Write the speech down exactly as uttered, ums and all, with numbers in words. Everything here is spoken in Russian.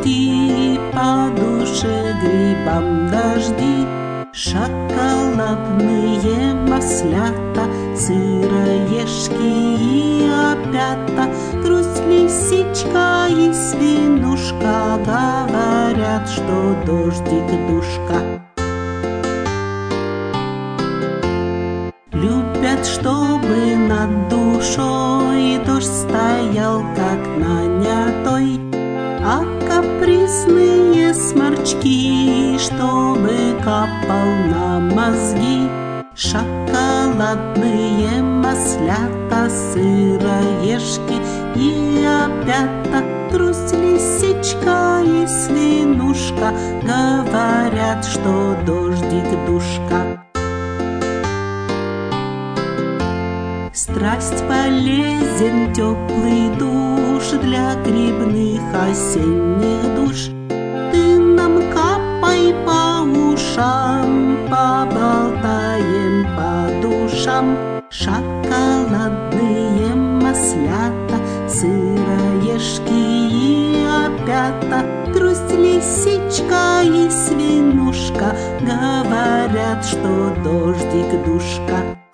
снежки, по душе грибам дожди. Шоколадные маслята, сыроежки и опята, Трусь, лисичка и свинушка говорят, что дождик душка. Любят, чтобы над душой дождь стоял, как нанятой, а капризные сморчки, чтобы капал на мозги. Шоколадные маслята, сыроежки и опята, Трусь, лисичка и свинушка говорят, что дождик душка. Страсть полезен теплый душ для грибных осенних душ. Ты нам капай по ушам, поболтаем по душам. Шоколадные маслята, сыроежки и опята, Трусь, лисичка и свинушка говорят, что дождик душка.